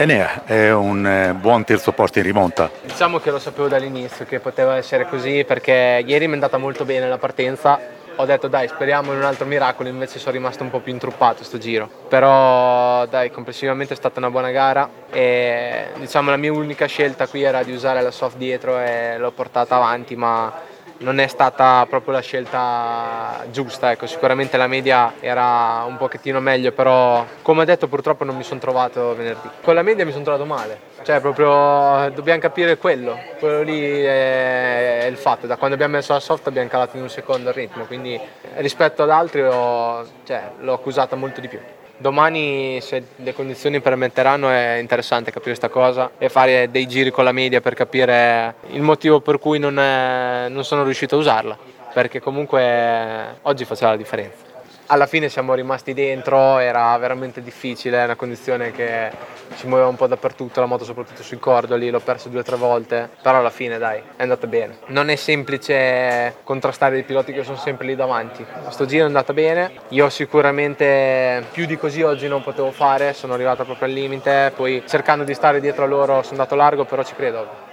Enea è un buon terzo posto in rimonta. Diciamo che lo sapevo dall'inizio che poteva essere così, perché ieri mi è andata molto bene la partenza. Ho detto dai, speriamo in un altro miracolo, invece sono rimasto un po' più intruppato sto giro. Però dai, complessivamente è stata una buona gara e diciamo la mia unica scelta qui era di usare la soft dietro e l'ho portata avanti, ma non è stata proprio la scelta giusta, ecco. Sicuramente la media era un pochettino meglio, però come ho detto purtroppo non mi sono trovato venerdì. Con la media mi sono trovato male, cioè proprio dobbiamo capire quello lì è il fatto. Da quando abbiamo messo la soft abbiamo calato in un secondo il ritmo, quindi rispetto ad altri l'ho accusata molto di più. Domani, se le condizioni permetteranno, è interessante capire questa cosa e fare dei giri con la media per capire il motivo per cui non sono riuscito a usarla, perché comunque oggi faceva la differenza. Alla fine siamo rimasti dentro, era veramente difficile, è una condizione che si muoveva un po' dappertutto, la moto soprattutto sui cordoli, l'ho perso 2 o 3 volte, però alla fine dai, è andata bene. Non è semplice contrastare dei piloti che sono sempre lì davanti. Sto giro è andata bene, io sicuramente più di così oggi non potevo fare, sono arrivato proprio al limite, poi cercando di stare dietro a loro sono andato largo, però ci credo.